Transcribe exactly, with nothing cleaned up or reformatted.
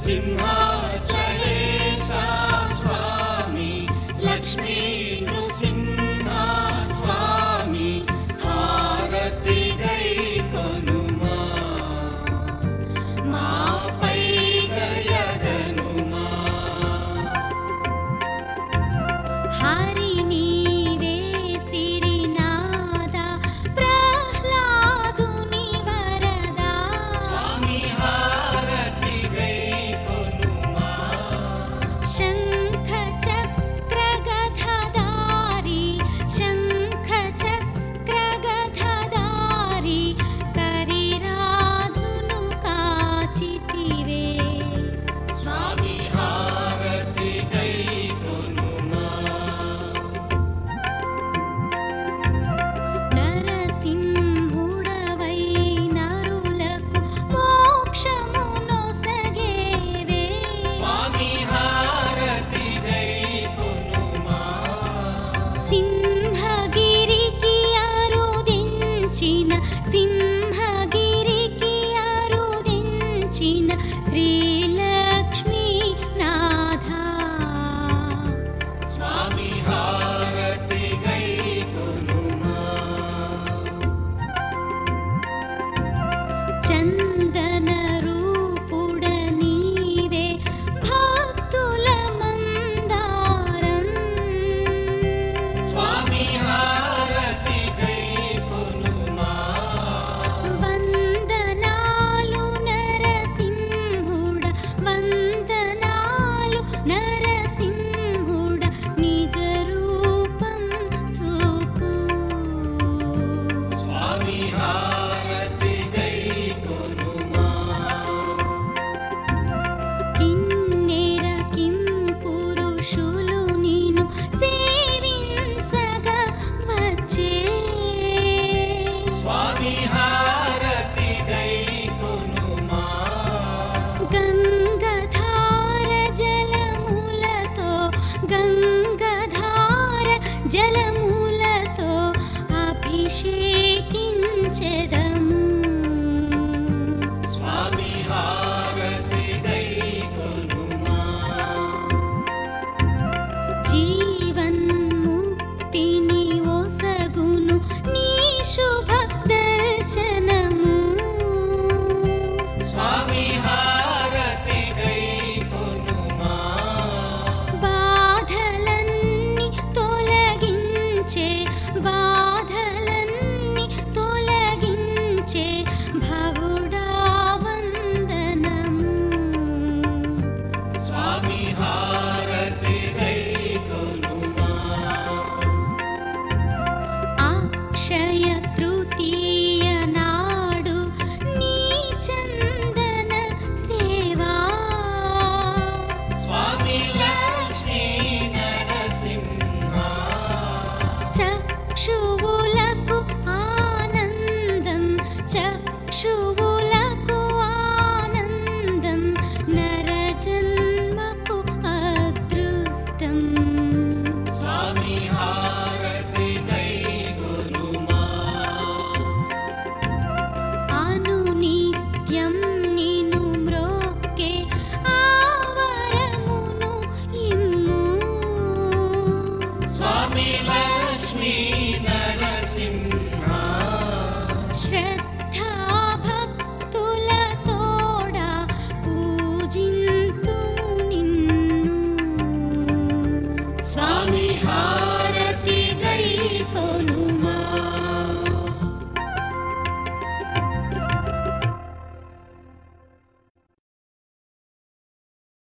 సింహాచలేశా స్వామి లక్ష్మీ నృసింహ స్వామి హారతి గైకొనుమా మాపై దయగనుమా హరి నీవే సిరినాద ప్రహ్లాదుని వరదా స్వామి హారతి గైకొనుమా శంఖ చక్ర గదధారి శంఖ చక్ర గదధారి కరిరాజును కాచితివే స్వామి హారతి గైకొనుమా నరసింహుడవై నరులకు మోక్షమునొసగేవే స్వామి హారతి గైకొనుమా సింహగిరికి అరుదించిన సింహగిరికి అరుదించిన శ్రీలక్ష్మీ నాథా స్వామి హారతి గైకొనుమా చందన రూపుడ నీవే భక్తుల మందారం స్వామి హారతి గైకొనుమా వందనాలు నరసింహుడ వందనాలు నరసింహుడ నిజ రూపం చూపు స్వామి హారతి గైకొనుమా కిన్నెర కిం పురుషులు నిన్ను సేవించగా వచ్చే స్వామి హారతి గైకొనుమా గంగధార జలములతో గంగధార జలములతో అభిషేకం